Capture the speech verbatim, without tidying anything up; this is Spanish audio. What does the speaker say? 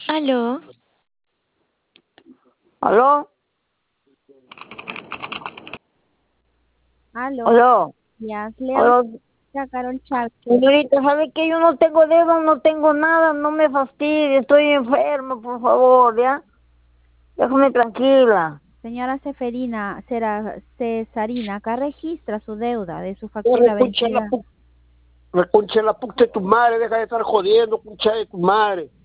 Aló. ¿Aló? Aló, ¿Aló? ya, le hablo ¿Aló? a Carol Chávez. Señorita, ¿sabe qué? Yo no tengo dedo, no tengo nada, no me fastidie, estoy enferma, por favor, ¿ya? Déjame tranquila. Señora Seferina, Cera- Cesarina, acá registra su deuda de su Ya factura reconcha la vencida. pu- reconcha la puta de tu madre, deja de estar jodiendo, concha de tu madre.